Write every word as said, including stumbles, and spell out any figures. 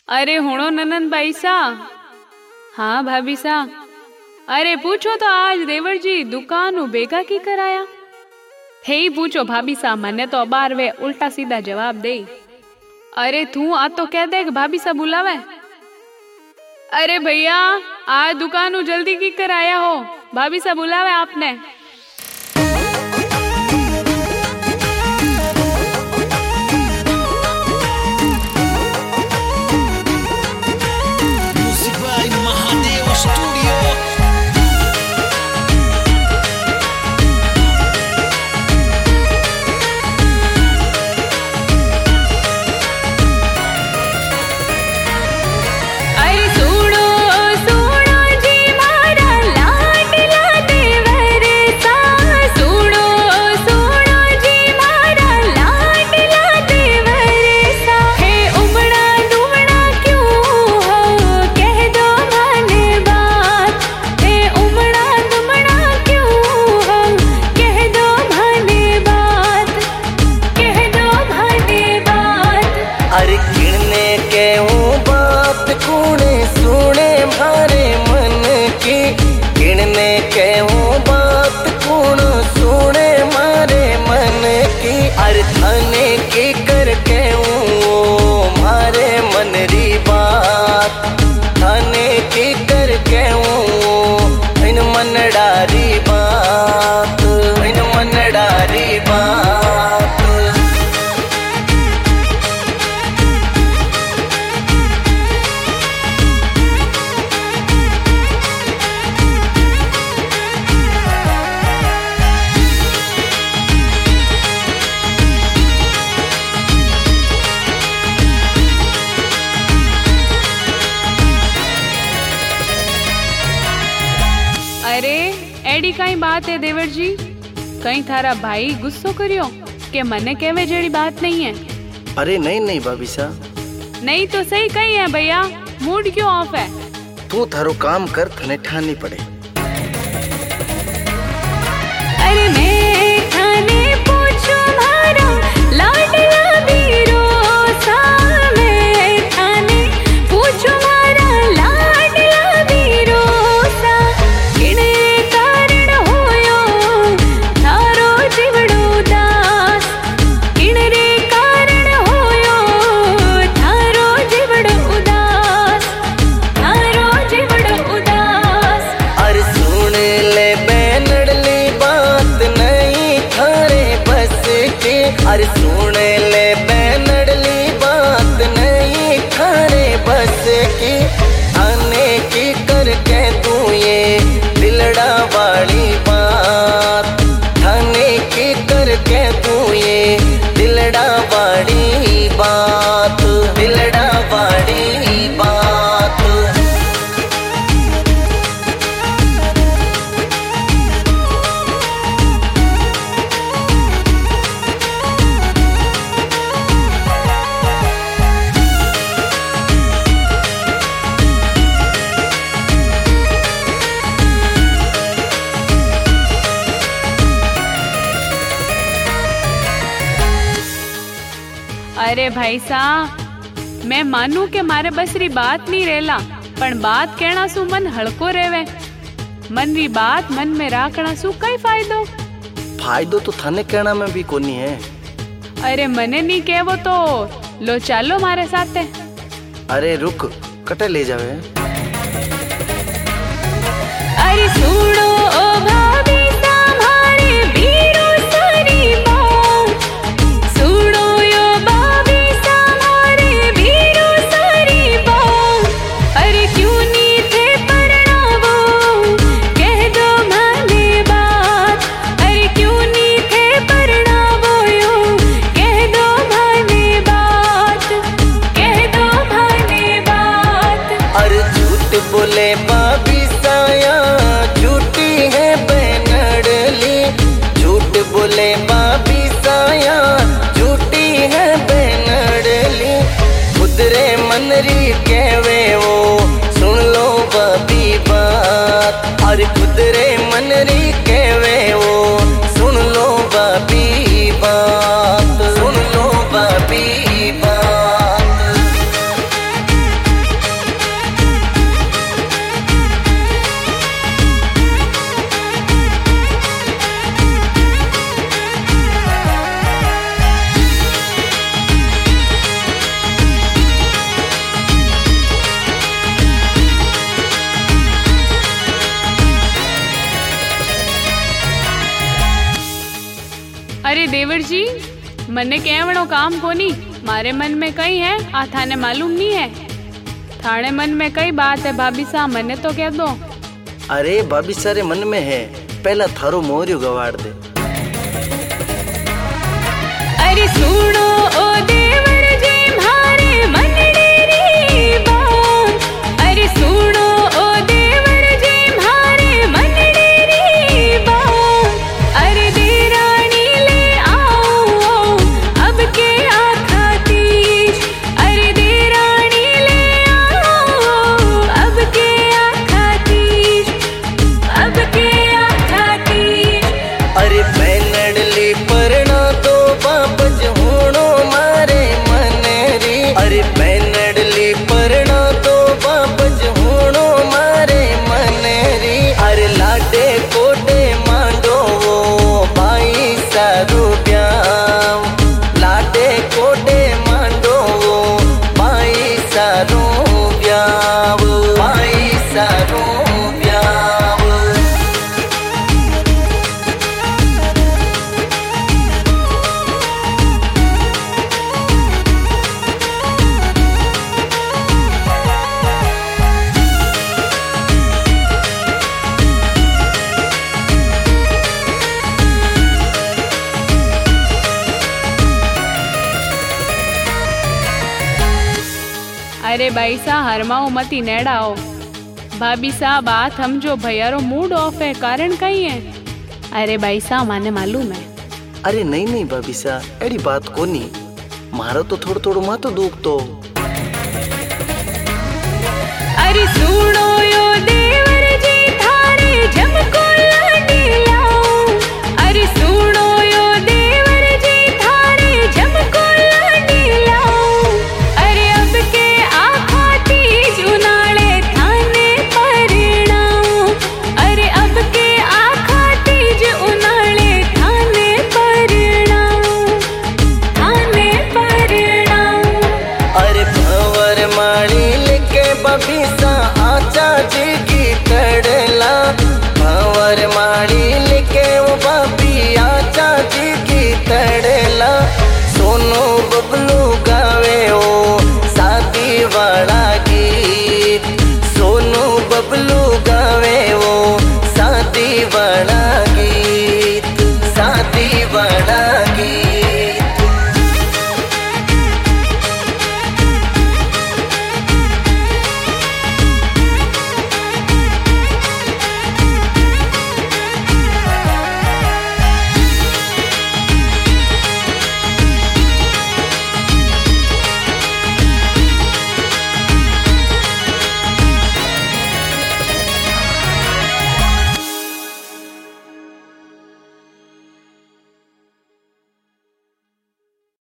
अरे हुणो ननन भाई सा। हाँ भाभी सा। अरे पूछो तो आज देवर जी दुकान बेगा की कराया। हे ही पूछो भाभी सा, मने तो अबार वे उल्टा सीधा जवाब दे। अरे तू आ तो कह दे भाभी सा बुलावे। अरे भैया आज दुकान जल्दी की कराया हो, भाभी सा बुलावे आपने। अरे एडी कई बात है देवर जी, कहीं थारा भाई गुस्सो करियो के मने केवे जेड़ी बात नहीं है। अरे नहीं नहीं भाभी सा। नहीं तो सही कही है भैया, मूड क्यों ऑफ है। तू थारो काम कर, थने ठानी पड़े। अरे मैं थाने पूछो मारा लाडला बीरो सा, मैं थाने पूछो मारा लाडला बीरो सा, किने कारण होयो थारो जीवड़ो दास, किने रे कारण होयो थारो जीवड़ो उदास, थारो जीवड़ो उदास। अरे सुन ले बैनड़ली बात नहीं थारे बस की, अरे सुन ले बैनड़ली बात नहीं थारे बस की, आने की करके तू ये दिलड़ा वाली बात, थाने की करके तू ये दिलड़ा वाली बात, दिलड़ा वाली बात। अरे भाई सा, मैं मानू के मारे बस री बात नहीं रेला, पण बात कहना सु मन हल्को रेवे। मन री बात मन में राखना सु कई फायदो। फायदो तो थाने कहना में भी कोनी है। अरे मने नहीं कहवो तो लो चालो मारे साथे। अरे रुक, कटे ले जावे। अरे सुनो ओ भाभी सा मारे बीरो सारी बात, सुनो यो भाभी सा मारे बीरो सारी बात। अरे क्यों नहीं थे परनावो कह दो माने बात, अरे क्यों नहीं थे परनावो यो कह दो माने बात, कह दो माने बात। अरे झूठ बोले भाभी साया झूठी है बैनड़ली, झूठ बोले भाभी साया झूठी है बैनड़ली, खुदरे मनरी कहवे वो सुन लो भाभी बात, अरे खुदरे मनरी कहवे वो सुन लो भाभी बात, सुन लो भाभी बात। जी मने केवड़ो काम कोनी, मारे मन में कई है आ थाने मालूम नहीं है। थाने मन में कई बात है भाभी सा, मने तो कह दो। अरे भाभी सारे मन में है, पहला थारो मोरियो गवाड़ दे। अरे सुनो ओ देवर जी मारे मनडेरी बात, अरे सुनो ओ देवर जी मारे मनडेरी बात, अरे देरानी ले आओ अब के आखातीश, अरे देरानी ले आओ अब के आखातीश, अब के आखातीश। अरे बैनडली परना तो बापज होनो मारे मनरी, अरे बैनडली परना तो बापज होनो मारे मनरी। अरे लाडे कोडे मांडो वो भाई सारू ब्याव, लाडे कोडे मांडो वो भाई सारू ब्याव, भाई सारू ब्याव। अरे भाई सा हरमाओ मती नेड़ाओ, भाभी सा बात समझो, भैयारो मूड ऑफ है, कारण कहीं है। अरे भाई सा माने मालूम है। अरे नहीं नहीं भाभी सा एड़ी बात कोनी, मारो तो थोड़ो थोड़ो मातो दुख तो। अरे सुनो यो देवर जी थारे झमको लाडी लाओ, अरे सुनो यो देवर जी थारे झमको लाडी लाओ, अरे अब के आखातीज उनाले थाने परिणाओ, अरे अब के आखातीज उनाले थाने परिणाओ, थाने परिणाओ। अरे भंवर माड़ी लेके बबी सा आचा जी की तड़ला, भंवर माड़ी लेके वो बबी आचा जी की तड़ला। सोनू बबलू गावे ओ शादी वाला गीत, सोनू बबलू गावे ओ शादी वाला गीत, शादी वाला